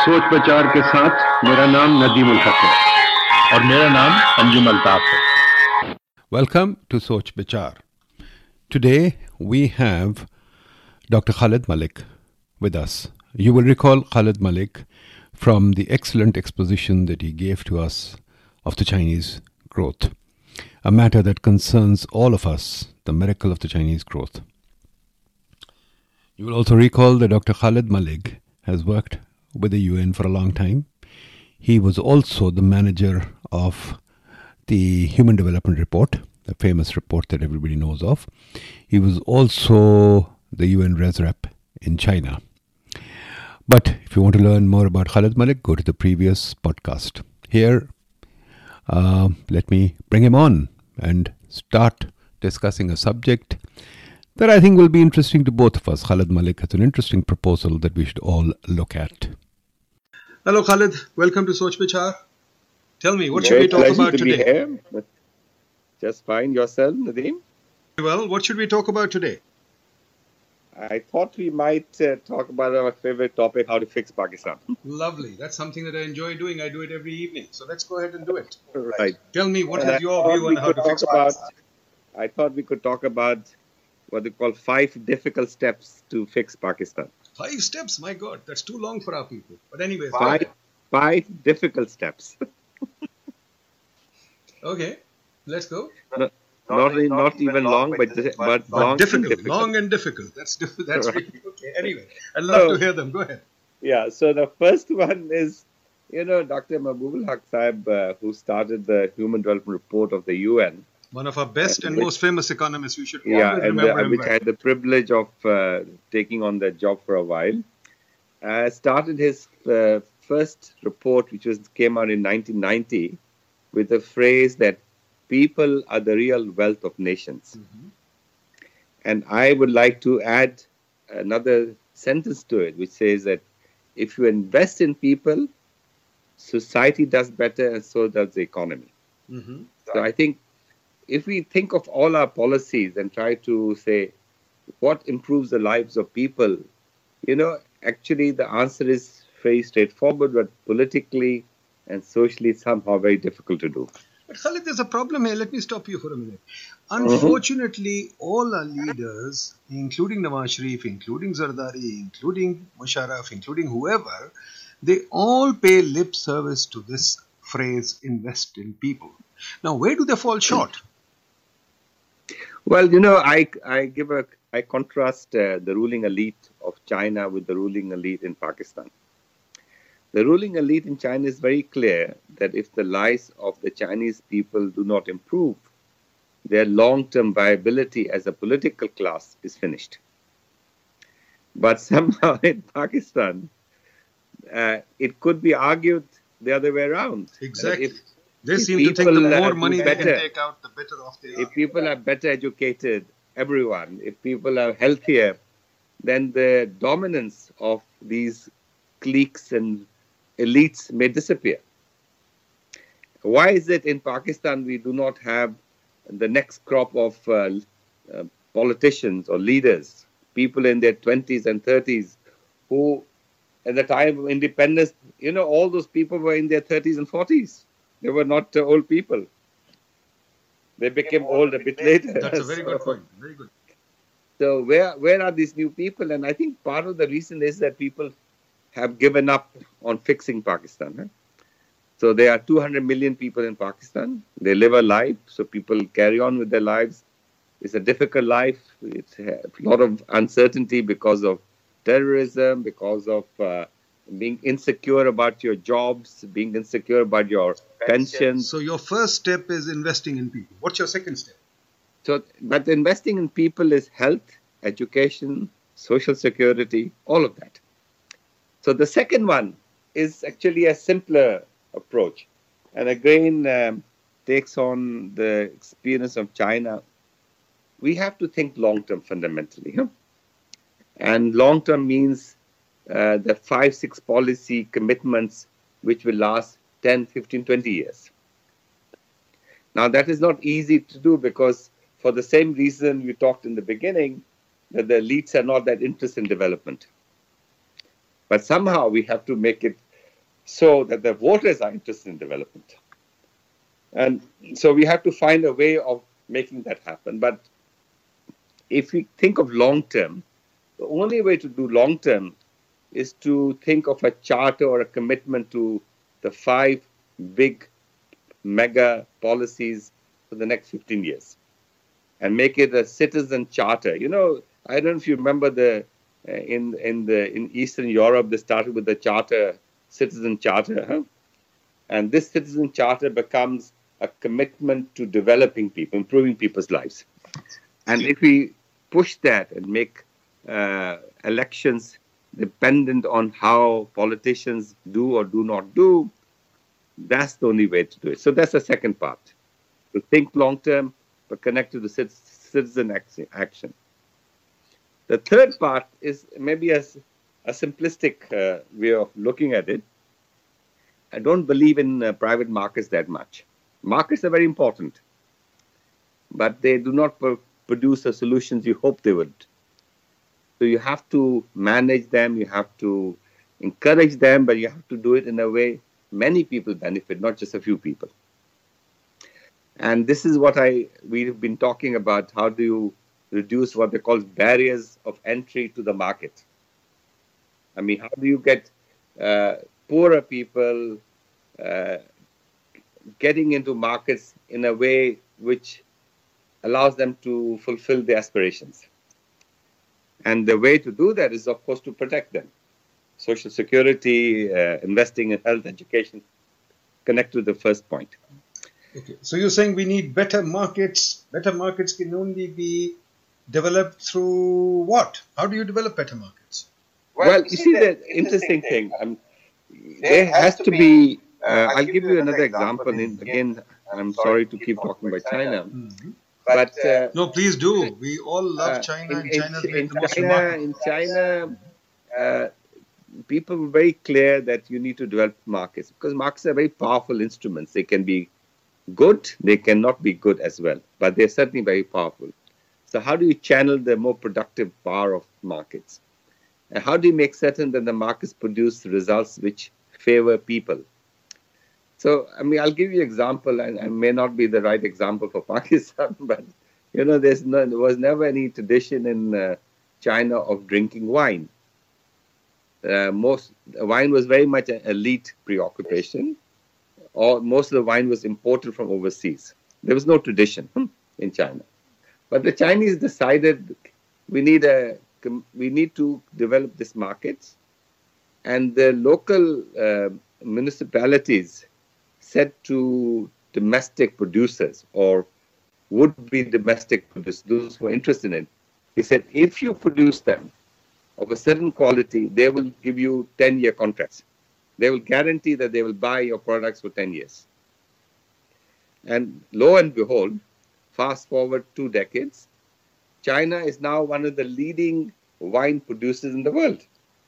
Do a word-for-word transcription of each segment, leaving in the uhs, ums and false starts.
सोच विचार के साथ मेरा नाम नदीम उल हक है और मेरा नाम अंजुम अल्ताफ है. Welcome to Soch Vichar. Today we have Doctor Khalid Malik with us. You will recall Khalid Malik from the excellent exposition that he gave to us of the Chinese growth, a matter that concerns all of us, the miracle of the Chinese growth. You will also recall that Doctor Khalid Malik has worked with the U N for a long time. He was also the manager of the Human Development Report, the famous report that everybody knows of. He was also the U N Res Rep in China. But if you want to learn more about Khalid Malik, go to the previous podcast. Here, uh, let me bring him on and start discussing a subject that I think will be interesting to both of us. Khalid Malik has an interesting proposal that we should all look at. Hello Khalid, welcome to Soch Vichar. Tell me, what Very should we talk pleasure about to today? Be here, but just fine. Yourself, Nadeem? Well, what should we talk about today? I thought we might uh, talk about our favorite topic, how to fix Pakistan. Lovely. That's something that I enjoy doing. I do it every evening. So let's go ahead and do it. Right. Tell me, what And is I your thought view on we how could to talk fix about, Pakistan? I thought we could talk about what they call five difficult steps to fix Pakistan. Five steps? My God, that's too long for our people. But anyway, Five, five difficult steps. Okay, let's go. No, not, not, not even long, but, but, but But long difficult, and difficult. long and difficult. That's diff- that's Right. really okay. Anyway, I'd love So- to hear them. Go ahead. Yeah, so the first one is, you know, Doctor Mahbub Haq Saib, uh, who started the Human Development Report of the U N. One of our best and which- most famous economists. We should Yeah, always and uh, remember him. which well. I had the privilege of uh, taking on that job for a while. Uh, started his uh, first report, which was came out in nineteen ninety, with the phrase that people are the real wealth of nations. Mhm. And I would like to add another sentence to it, which says that if you invest in people, society does better, and so does the economy. Mhm. So I think if we think of all our policies and try to say what improves the lives of people, you know, actually the answer is very straightforward, but politically and socially somehow very difficult to do. But Khalid, there's a problem here. Let me stop you for a minute. Unfortunately, all our leaders, including Nawaz Sharif, including Zardari, including Musharraf, including whoever, they all pay lip service to this phrase, invest in people. Now, where do they fall short? Well, you know, I, I give a, I contrast uh, the ruling elite of China with the ruling elite in Pakistan. The ruling elite in China is very clear that if the lives of the Chinese people do not improve, their long-term viability as a political class is finished. But somehow in Pakistan, uh, it could be argued the other way around. That Exactly. If, They if seem to think the people, uh, more do money they can better, take out, the better off they if are. people are better educated, everyone, if people are healthier, then the dominance of these cliques and elites may disappear. Why is it in Pakistan we do not have the next crop of uh, uh, politicians or leaders, people in their twenties and thirties, who at the time of independence, you know, all those people were in their thirties and forties. They were not uh, old people. They became old a bit later. That's a very good So- point. Very good. So where where are these new people? And I think part of the reason is that people have given up on fixing Pakistan. Huh? So there are two hundred million people in Pakistan. They live a life, so people carry on with their lives. It's a difficult life. It's a lot of uncertainty because of terrorism, because of uh, being insecure about your jobs, being insecure about your pensions. So your first step is investing in people. What's your second step? So, but investing in people is health, education, social security, all of that. So the second one is actually a simpler approach, and again um, takes on the experience of China. We have to think long-term fundamentally. Huh? And long-term means uh, the five, six policy commitments which will last ten, fifteen, twenty years. Now that is not easy to do because for the same reason we talked in the beginning, that the elites are not that interested in development. But somehow we have to make it so that the voters are interested in development. And so we have to find a way of making that happen. But if we think of long term, the only way to do long term is to think of a charter or a commitment to the five big mega policies for the next fifteen years and make it a citizen charter. You know, I don't know if you remember the uh, in in the in Eastern Europe, they started with the charter, citizen charter, huh? And this citizen charter becomes a commitment to developing people, improving people's lives. And if we push that and make uh, elections dependent on how politicians do or do not do, that's the only way to do it. So that's the second part. To think long term, but connect to the citizen action. The third part is maybe a, a simplistic uh, way of looking at it. I don't believe in uh, private markets that much. Markets are very important, but they do not pro produce the solutions you hope they would. So you have to manage them, you have to encourage them, but you have to do it in a way many people benefit, not just a few people. And this is what I we've been talking about. How do you reduce what they call barriers of entry to the market? I mean, how do you get uh, poorer people uh, getting into markets in a way which allows them to fulfill their aspirations? And the way to do that is, of course, to protect them. Social security, uh, investing in health, education, connect to the first point. Okay. So you're saying we need better markets. Better markets can only be developed through what? How do you develop better markets? Well, well you see, the interesting thing, um, there has to be, uh, I'll give you another example. In, again, I'm sorry to keep talking about China. Mm-hmm. But uh, no, please do. We all love China, uh, and China's in, been in the most China, remarkable. in China, uh, people were very clear that you need to develop markets because markets are very powerful instruments. They can be good, they cannot be good as well, but they're certainly very powerful. So how do you channel the more productive power of markets? And how do you make certain that the markets produce results which favor people? So, I mean, I'll give you an example, and I may not be the right example for Pakistan, but, you know, there's no, there was never any tradition in uh, China of drinking wine. Uh, most wine was very much an elite preoccupation, or most of the wine was imported from overseas. There was no tradition in China. But the Chinese decided we need, a, we need to develop this market, and the local uh, municipalities said to domestic producers or would-be domestic producers, those who are interested in it, he said, if you produce them of a certain quality, they will give you ten-year contracts. They will guarantee that they will buy your products for ten years. And lo and behold, fast forward two decades, China is now one of the leading wine producers in the world.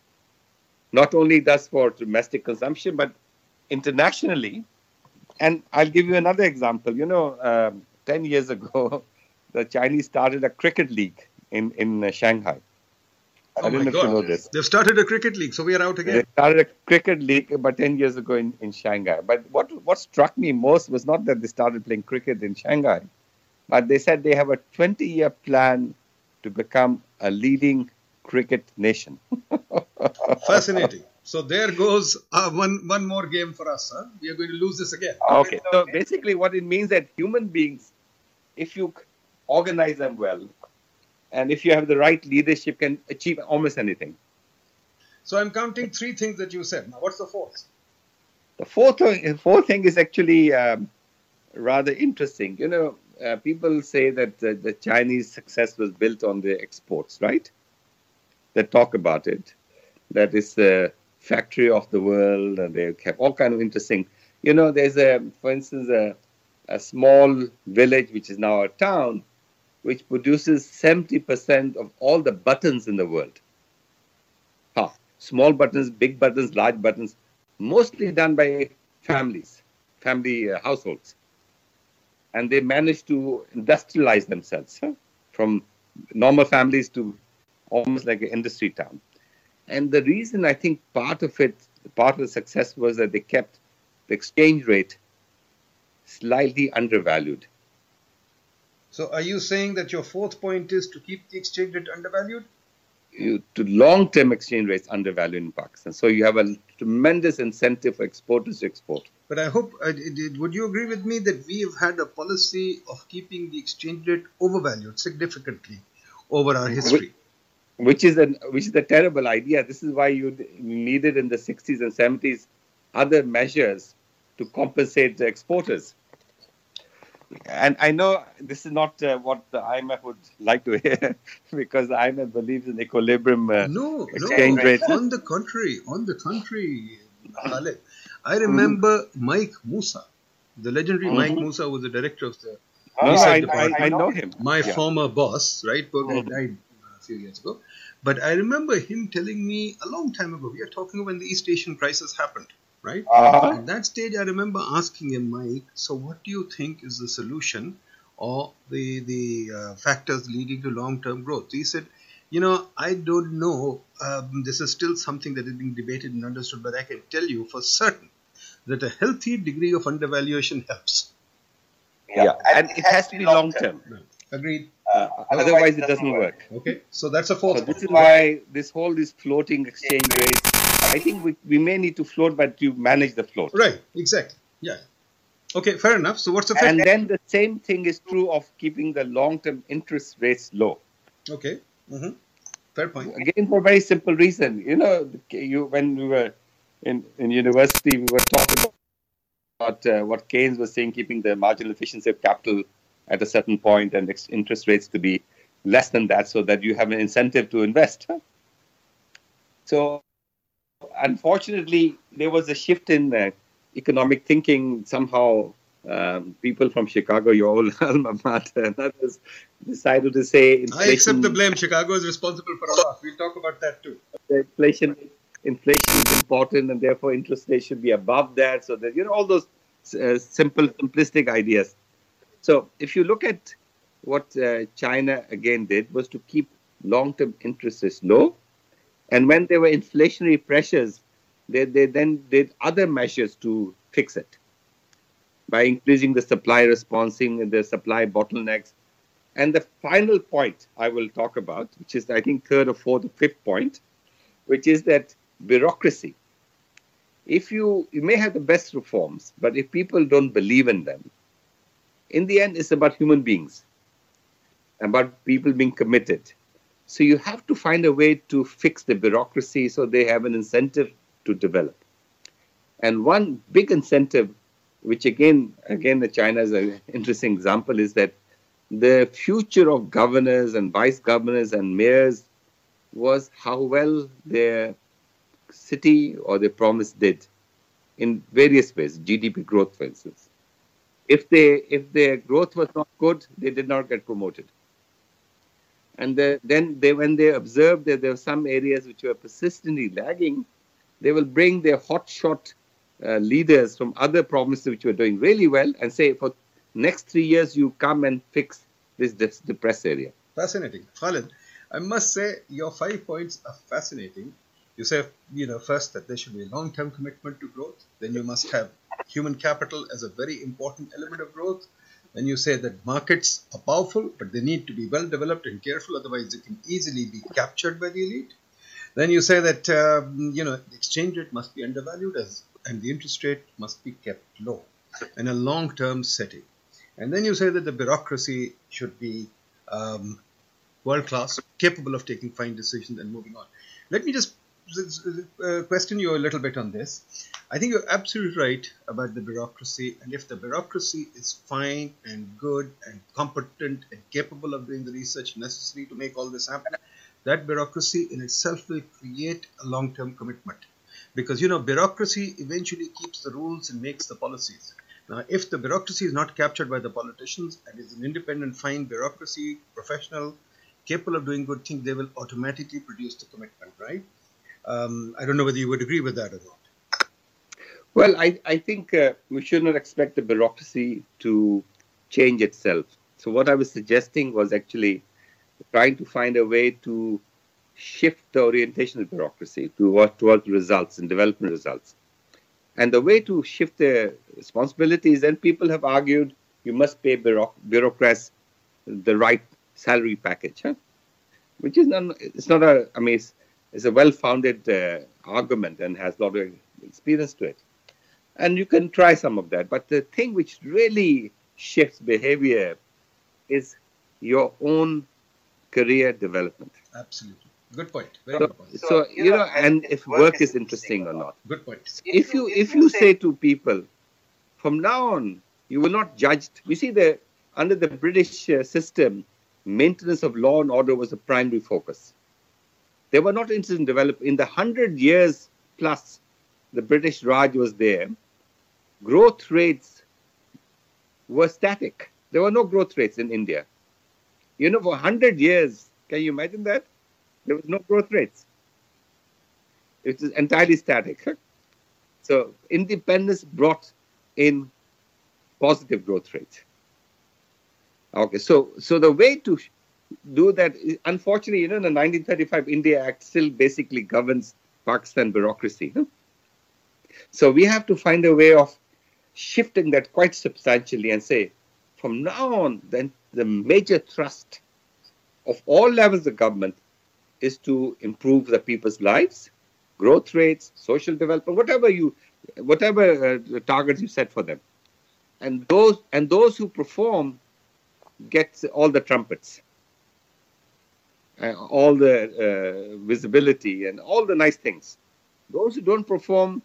Not only thus for domestic consumption, but internationally. And I'll give you another example. You know, um, ten years ago, the Chinese started a cricket league in, in uh, Shanghai. Oh I don't know God. if you know this. They've started a cricket league, so we are out again. They started a cricket league about ten years ago in, in Shanghai. But what, what struck me most was not that they started playing cricket in Shanghai, but they said they have a twenty-year plan to become a leading cricket nation. Fascinating. So there goes uh, one, one more game for us. Huh? We are going to lose this again. Okay. So basically what it means that human beings, if you organize them well, and if you have the right leadership, can achieve almost anything. So I'm counting three things that you said. Now, what's the fourth? The fourth, fourth thing is actually um, rather interesting. You know, uh, people say that uh, the Chinese success was built on the exports, right? They talk about it. That is the factory of the world, and they have all kind of interesting. You know, there's a, for instance, a, a small village which is now a town, which produces seventy percent of all the buttons in the world. Huh. Small buttons, big buttons, large buttons, mostly done by families, family uh, households. And they managed to industrialize themselves huh? from normal families to almost like an industry town. And the reason I think part of it part of the success was that they kept the exchange rate slightly undervalued. So are you saying that your fourth point is to keep the exchange rate undervalued? You, to long-term exchange rates undervalued in Pakistan. So you have a tremendous incentive for exporters to export. But I hope, uh, would you agree with me that we have had a policy of keeping the exchange rate overvalued significantly over our history? Which is, an, which is a terrible idea. This is why you needed in the sixties and seventies other measures to compensate the exporters. And I know this is not uh, what the I M F would like to hear, because the I M F believes in equilibrium uh, no, exchange no, rate. On the contrary, on the contrary, Khaled. I remember mm-hmm. Mike Musa, the legendary mm-hmm. Mike Musa, was the director of the oh, I, I, I know him. My yeah. former boss, right? Poor guy mm-hmm. died a few years ago. But I remember him telling me a long time ago, we are talking when the East Asian crisis happened. Right? Uh-huh. At that stage, I remember asking him, Mike, so what do you think is the solution or the, the uh, factors leading to long-term growth? He said, you know, I don't know. Um, this is still something that is being debated and understood, but I can tell you for certain that a healthy degree of undervaluation helps. Yeah, yeah. and it has to be long-term. No. Agreed. Uh, otherwise, it doesn't work. Okay, so that's a fourth. So this is why this whole this floating exchange rates, I think we, we may need to float, but you manage the float. Right, exactly. Yeah. Okay, fair enough. So what's the fifth? And then the same thing is true of keeping the long-term interest rates low. Okay. Mm-hmm. Fair point. Again, for a very simple reason. You know, you when we were in, in university, we were talking about uh, what Keynes was saying, keeping the marginal efficiency of capital at a certain point and interest rates to be less than that so that you have an incentive to invest. So, unfortunately, there was a shift in uh, economic thinking. Somehow, um, people from Chicago, your old alma mater, and others decided to say inflation. I accept the blame. Chicago is responsible for a lot. We'll talk about that too. Inflation, inflation is important, and therefore interest rates should be above that. So that, you know, all those uh, simple, simplistic ideas. So, if you look at what uh, China again did, was to keep long-term interest rates low. And when there were inflationary pressures, they, they then did other measures to fix it by increasing the supply responsing, the supply bottlenecks. And the final point I will talk about, which is I think third or fourth or fifth point, which is that bureaucracy. If you, you may have the best reforms, but if people don't believe in them, in the end, it's about human beings, about people being committed. So you have to find a way to fix the bureaucracy so they have an incentive to develop. And one big incentive, which again, again, the China is an interesting example, is that the future of governors and vice governors and mayors was how well their city or their province did in various ways, G D P growth, for instance. If they, if their growth was not good, they did not get promoted. And the, then they, when they observed that there were some areas which were persistently lagging, they will bring their hotshot uh, leaders from other provinces which were doing really well and say, for next three years, you come and fix this, this depressed area. Fascinating. Khaled, I must say your five points are fascinating. You say, you know, first that there should be a long-term commitment to growth. Then you must have human capital as a very important element of growth. Then you say that markets are powerful, but they need to be well developed and careful, otherwise they can easily be captured by the elite. Then you say that, um, you know, the exchange rate must be undervalued as, and the interest rate must be kept low in a long-term setting. And then you say that the bureaucracy should be um, world-class, capable of taking fine decisions and moving on. Let me just uh, question you a little bit on this. I think you're absolutely right about the bureaucracy. And if the bureaucracy is fine and good and competent and capable of doing the research necessary to make all this happen, that bureaucracy in itself will create a long-term commitment. Because, you know, bureaucracy eventually keeps the rules and makes the policies. Now, if the bureaucracy is not captured by the politicians and is an independent, fine bureaucracy, professional, capable of doing good things, they will automatically produce the commitment, right? Um, I don't know whether you would agree with that or not. Well, I, I think uh, we should not expect the bureaucracy to change itself. So what I was suggesting was actually trying to find a way to shift the orientation of bureaucracy toward, toward results and development results. And the way to shift the responsibilities, and people have argued you must pay bureauc- bureaucrats the right salary package, huh? Which is not, it's not a, I mean, it's, it's a well-founded uh, argument and has a lot of experience to it. And you can try some of that. But the thing which really shifts behavior is your own career development. Absolutely. Good point. Very So, good point. so you know, and if work is interesting or not. Good point. If you if you say to people, from now on, you will not judge. You see, the under the British uh, system, maintenance of law and order was the primary focus. They were not interested in developing. In the hundred years plus the British Raj was there, growth rates were static. There were no growth rates in India. You know, for one hundred years, can you imagine that? There was no growth rates. It was entirely static. So independence brought in positive growth rates. Okay, so so the way to do that is, unfortunately, you know, the nineteen thirty-five India Act still basically governs Pakistan bureaucracy. Huh? So we have to find a way of shifting that quite substantially and say, from now on, then the major thrust of all levels of government is to improve the people's lives, growth rates, social development, whatever you, whatever uh, targets you set for them, and those and those who perform get all the trumpets, uh, all the uh, visibility, and all the nice things. Those who don't perform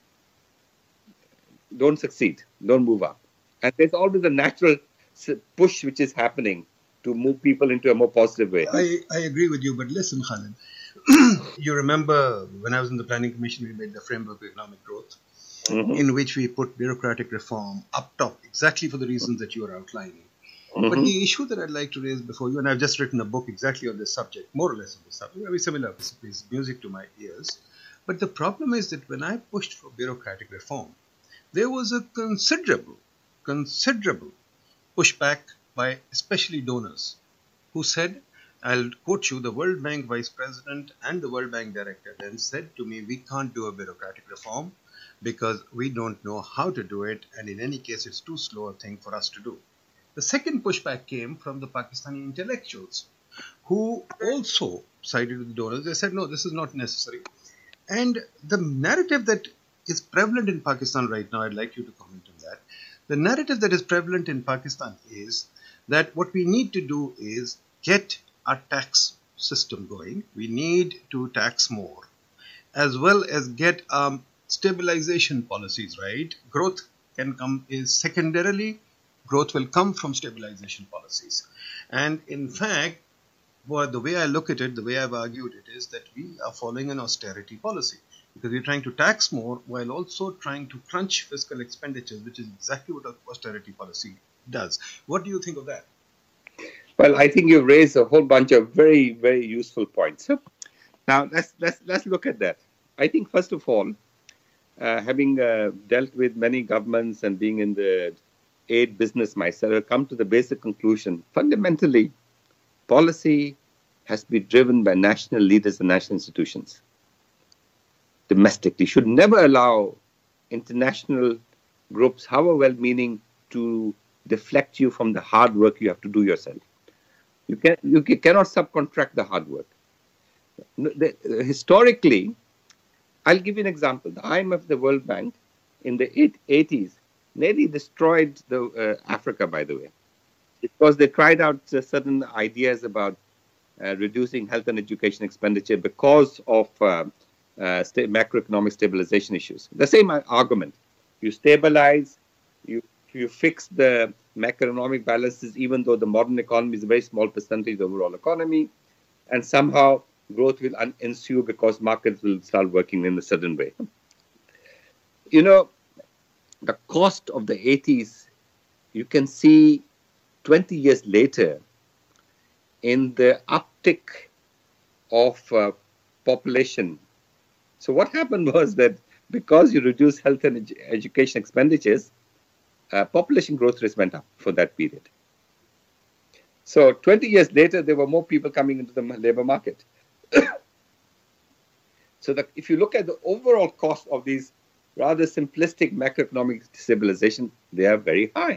don't succeed, don't move up, and there's always a natural push which is happening to move people into a more positive way. I, I agree with you, but listen, Khalid, you remember when I was in the Planning Commission, we made the framework of economic growth, mm-hmm. in which we put bureaucratic reform up top, exactly for the reasons that you are outlining. Mm-hmm. But the issue that I'd like to raise before you, and I've just written a book exactly on this subject, more or less on this subject, very similar, it's music to my ears. But the problem is that when I pushed for bureaucratic reform, there was a considerable, considerable pushback by especially donors who said, I'll quote you, the World Bank Vice President and the World Bank Director then said to me, we can't do a bureaucratic reform because we don't know how to do it, and in any case, it's too slow a thing for us to do. The second pushback came from the Pakistani intellectuals who also sided with the donors. They said, no, this is not necessary. And the narrative that is prevalent in Pakistan right now, I'd like you to comment on that. The narrative that is prevalent in Pakistan is that what we need to do is get our tax system going. We need to tax more, as well as get um, stabilization policies, right? Growth can come is secondarily, growth will come from stabilization policies. And in fact, well, the way I look at it, the way I've argued it is that we are following an austerity policy because we're trying to tax more while also trying to crunch fiscal expenditures, which is exactly what austerity policy does. What do you think of that? Well, I think you've raised a whole bunch of very, very useful points. Now, let's let's let's look at that. I think, first of all, uh, having uh, dealt with many governments and being in the aid business myself, I've come to the basic conclusion. Fundamentally, policy has to be driven by national leaders and national institutions. Domestically, should never allow international groups, however well-meaning, to deflect you from the hard work you have to do yourself. You can you cannot subcontract the hard work. The, uh, historically, I'll give you an example. The I M F, the World Bank, in the eighties, nearly destroyed the uh, Africa, by the way, because they tried out uh, certain ideas about uh, reducing health and education expenditure because of uh, uh, sta- macroeconomic stabilization issues. The same argument. You stabilize, you you fix the macroeconomic balances, even though the modern economy is a very small percentage of the overall economy, and somehow growth will un- ensue because markets will start working in a certain way. You know, the cost of the eighties, you can see twenty years later in the uptick of uh, population. So what happened was that because you reduce health and ed- education expenditures, uh, population growth rates went up for that period. So twenty years later, there were more people coming into the labor market. So that if you look at the overall cost of these rather simplistic macroeconomic stabilization, they are very high.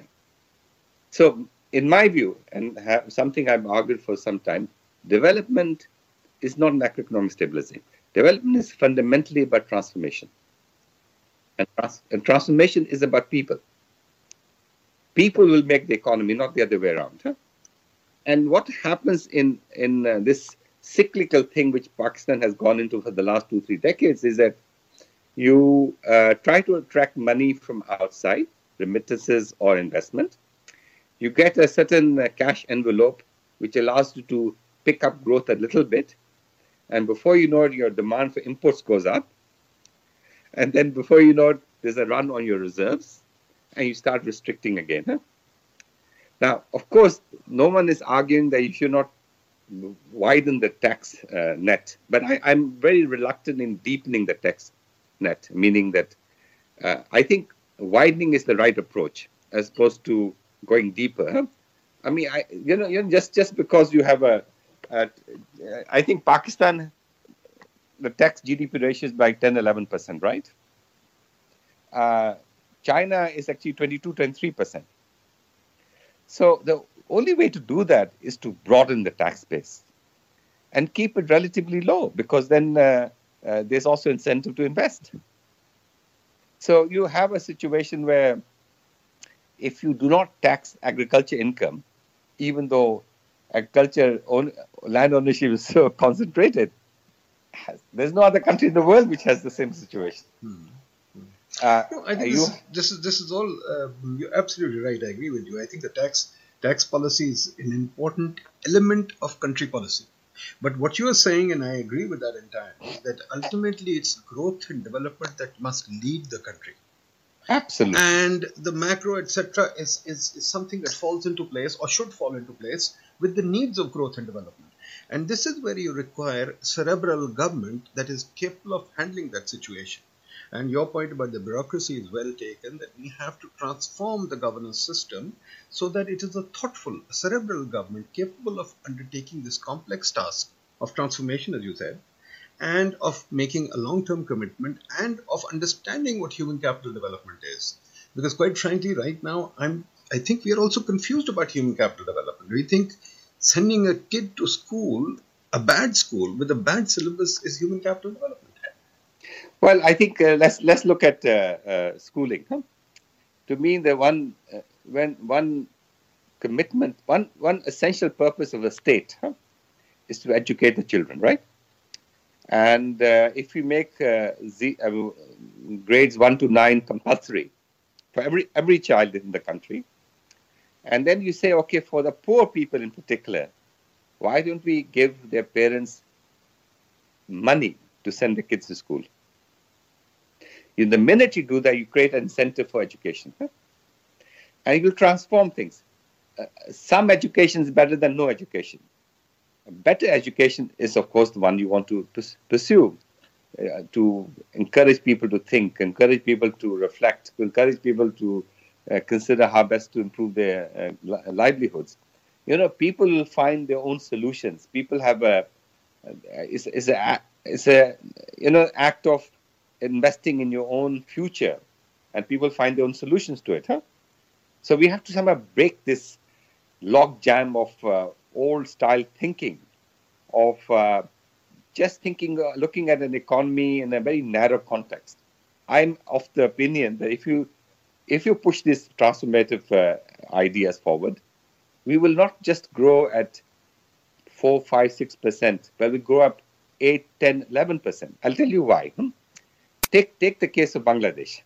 So in my view, and have something I've argued for some time, development is not macroeconomic stabilization. Development is fundamentally about transformation. And, trans- and transformation is about people. People will make the economy, not the other way around. Huh? And what happens in, in uh, this cyclical thing which Pakistan has gone into for the last two, three decades is that you uh, try to attract money from outside, remittances or investment. You get a certain uh, cash envelope which allows you to pick up growth a little bit. And before you know it, your demand for imports goes up. And then before you know it, there's a run on your reserves and you start restricting again. Huh? Now, of course, no one is arguing that you should not widen the tax uh, net. But I, I'm very reluctant in deepening the tax net, meaning that uh, I think widening is the right approach as opposed to going deeper. Huh? I mean, I, you know, you know, just, just because you have a, a, I think Pakistan, the tax G D P ratio is like ten, eleven percent, right? Uh, China is actually twenty-two, twenty-three percent. So the only way to do that is to broaden the tax base and keep it relatively low, because then uh, uh, there's also incentive to invest. So you have a situation where if you do not tax agriculture income, even though agriculture own, land ownership is so concentrated, there's no other country in the world which has the same situation. Hmm. Uh, No, I think you, this, this is this is all. Uh, you're absolutely right. I agree with you. I think the tax tax policy is an important element of country policy. But what you are saying, and I agree with that entirely, that ultimately it's growth and development that must lead the country. absolutely. And the macro, et cetera, is, is is something that falls into place or should fall into place with the needs of growth and development. And this is where you require cerebral government that is capable of handling that situation. And your point about the bureaucracy is well taken, that we have to transform the governance system so that it is a thoughtful, cerebral government capable of undertaking this complex task of transformation, as you said, and of making a long-term commitment and of understanding what human capital development is. Because quite frankly, right now, I'm, I think we are also confused about human capital development. We think sending a kid to school, a bad school with a bad syllabus, is human capital development. Well, I think uh, let's let's look at uh, uh, schooling. Huh? To me, the one uh, when one commitment, one one essential purpose of a state huh, is to educate the children, right? And uh, if you make uh, Z, uh, grades one to nine compulsory for every every child in the country, and then you say, okay, for the poor people in particular, why don't we give their parents money to send the kids to school? In the minute you do that, you create an incentive for education. Huh? And you will transform things. Uh, some education is better than no education. A better education is, of course, the one you want to pursue, uh, to encourage people to think, encourage people to reflect, to encourage people to uh, consider how best to improve their uh, li- livelihoods. You know, people will find their own solutions. People have a, uh, it's, it's a, it's a, you know, act of investing in your own future, and people find their own solutions to it. Huh? So we have to somehow break this log jam of uh, old style thinking, of uh, just thinking, uh, looking at an economy in a very narrow context. I'm of the opinion that if you if you push these transformative uh, ideas forward, we will not just grow at four, five, six percent, but we grow up eight, ten, eleven percent. I'll tell you why. Hmm? Take take the case of Bangladesh.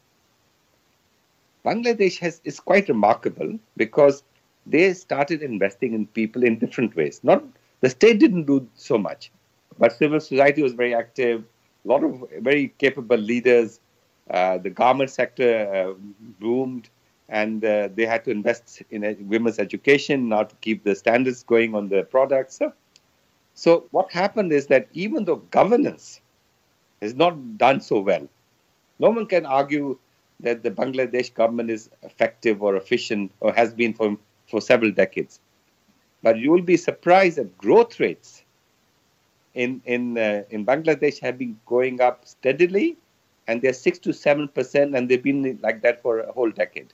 Bangladesh has is quite remarkable because they started investing in people in different ways. Not the state didn't do so much, but civil society was very active. A lot of very capable leaders. Uh, the garment sector uh, boomed, and uh, they had to invest in uh, women's education now to keep the standards going on the products. So what happened is that even though governance is not done so well, no one can argue that the Bangladesh government is effective or efficient or has been for, for several decades. But you will be surprised at growth rates in in uh, in Bangladesh have been going up steadily, and they're six to seven percent, and they've been like that for a whole decade.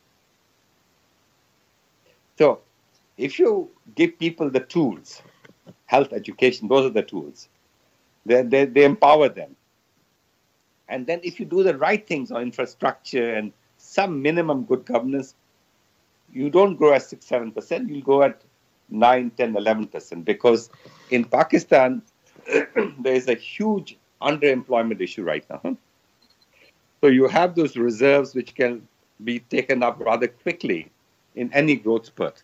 So, if you give people the tools, health, education, those are the tools. They they, they empower them, and then if you do the right things on infrastructure and some minimum good governance, you don't grow at six seven percent. You'll go at nine, ten, eleven percent, because in Pakistan there is a huge underemployment issue right now. So you have those reserves which can be taken up rather quickly in any growth spurt.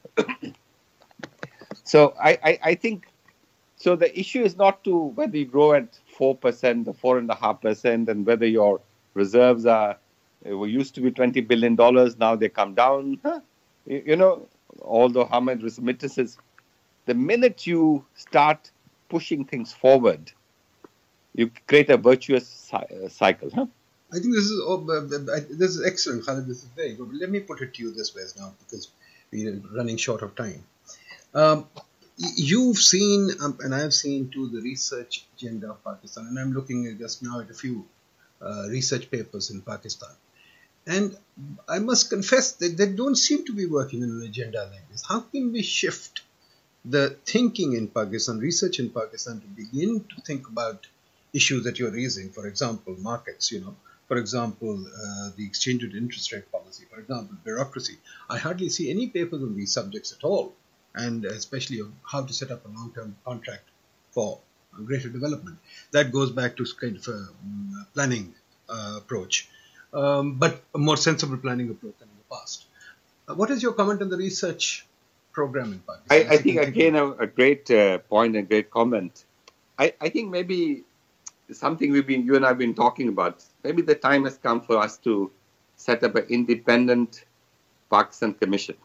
So I, I, I think, so the issue is not to whether you grow at four percent or four point five percent and whether your reserves are, were used to be twenty billion dollars, now they come down. Huh? You, you know, although how many remittances, the minute you start pushing things forward, you create a virtuous cycle. Huh? I think this is oh, uh, this is excellent, Khalid. This is very good. Let me put it to you this way now, because we are running short of time. Um, you've seen, um, and I've seen too, the research agenda of Pakistan, and I'm looking at just now at a few uh, research papers in Pakistan. And I must confess that they don't seem to be working on an agenda like this. How can we shift the thinking in Pakistan, research in Pakistan, to begin to think about issues that you're raising? For example, markets, you know, for example, uh, the exchange rate interest rate policy, for example, bureaucracy. I hardly see any papers on these subjects at all, and especially of how to set up a long-term contract for greater development. That goes back to kind of a um, planning uh, approach. Um, but a more sensible planning approach than in the past. Uh, what is your comment on the research program in Pakistan? I, I think, again, a, a great uh, point and great comment. I, I think maybe something we've been, you and I have been talking about, maybe the time has come for us to set up an independent Pakistan Commission.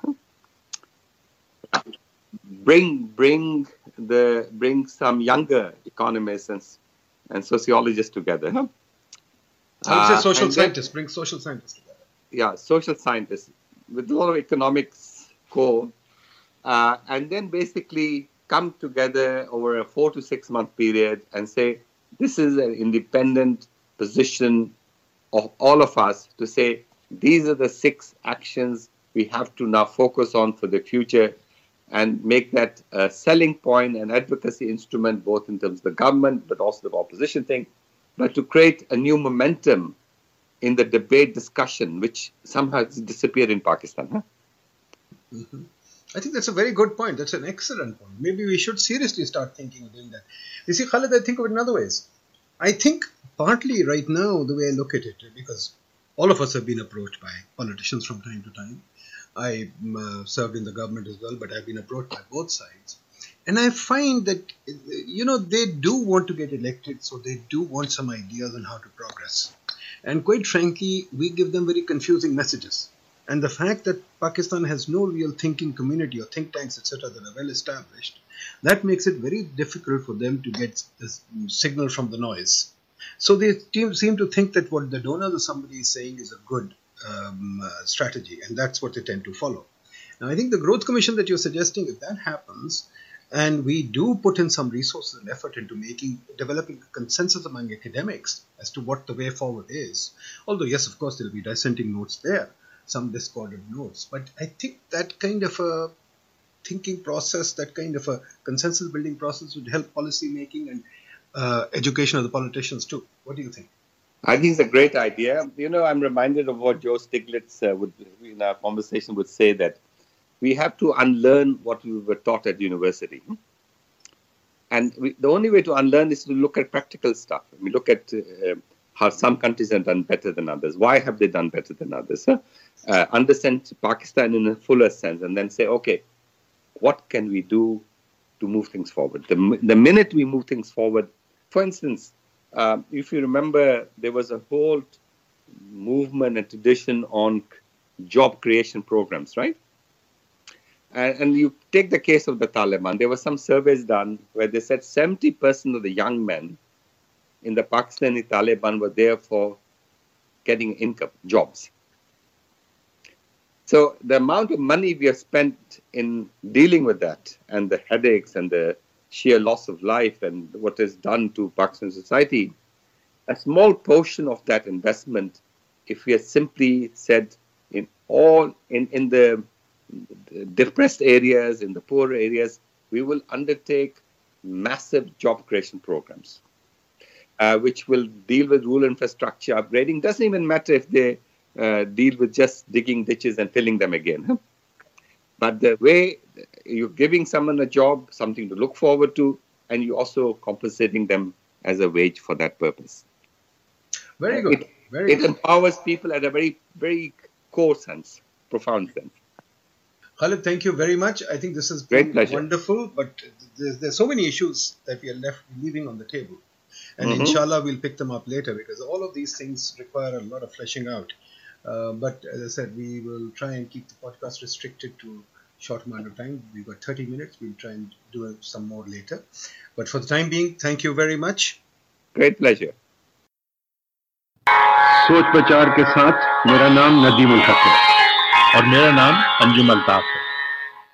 Bring, bring, the, bring some younger economists and, and sociologists together. Huh? I would say social uh, scientists, then, bring social scientists together. Yeah, social scientists with a lot of economics core, uh, and then basically come together over a four to six month period and say, this is an independent position of all of us to say, these are the six actions we have to now focus on for the future, and make that a selling point and advocacy instrument, both in terms of the government, but also the opposition thing, but to create a new momentum in the debate discussion, which somehow has disappeared in Pakistan. Huh? Mm-hmm. I think that's a very good point. That's an excellent point. Maybe we should seriously start thinking of doing that. You see, Khalid, I think of it in other ways. I think partly right now, the way I look at it, because all of us have been approached by politicians from time to time. I uh, served in the government as well, but I've been approached by both sides. And I find that, you know, they do want to get elected, so they do want some ideas on how to progress. And quite frankly, we give them very confusing messages. And the fact that Pakistan has no real thinking community or think tanks, et cetera, that are well established, that makes it very difficult for them to get this signal from the noise. So they seem to think that what the donor or somebody is saying is a good um, uh, strategy, and that's what they tend to follow. Now, I think the Growth Commission that you're suggesting, if that happens, and we do put in some resources and effort into making, developing a consensus among academics as to what the way forward is. Although, yes, of course, there'll be dissenting notes there, some discordant notes. But I think that kind of a thinking process, that kind of a consensus building process would help policy making and uh, education of the politicians too. What do you think? I think it's a great idea. You know, I'm reminded of what Joe Stiglitz uh, would, in our conversation, would say, that we have to unlearn what we were taught at university. And we, the only way to unlearn is to look at practical stuff. We look at uh, how some countries have done better than others. Why have they done better than others? Huh? Uh, understand Pakistan in a fuller sense, and then say, okay, what can we do to move things forward? The, the minute we move things forward, for instance, uh, if you remember, there was a whole movement and tradition on job creation programs, right? And, and you take the case of the Taliban. There were some surveys done where they said seventy percent of the young men in the Pakistani Taliban were there for getting income, jobs. So the amount of money we have spent in dealing with that, and the headaches and the sheer loss of life and what is done to Pakistan society, a small portion of that investment, if we had simply said in all, in, in the depressed areas, in the poor areas, we will undertake massive job creation programs, uh, which will deal with rural infrastructure upgrading. Doesn't even matter if they uh, deal with just digging ditches and filling them again. Huh? But the way you're giving someone a job, something to look forward to, and you're also compensating them as a wage for that purpose. Very good. It, Very it good. empowers people at a very, very core sense, profound sense. Khalid, thank you very much. I think this has Great been pleasure. wonderful, but there's, there's so many issues that we are left leaving on the table. And Mhm. inshallah, we'll pick them up later because all of these things require a lot of fleshing out. Uh, but as I said, we will try and keep the podcast restricted to a short amount of time. We've got thirty minutes. We'll try and do some more later. But for the time being, thank you very much. Great pleasure. सोच विचार के साथ मेरा नाम नदीम उल हक है और मेरा नाम अंजुम अल्ताफ है।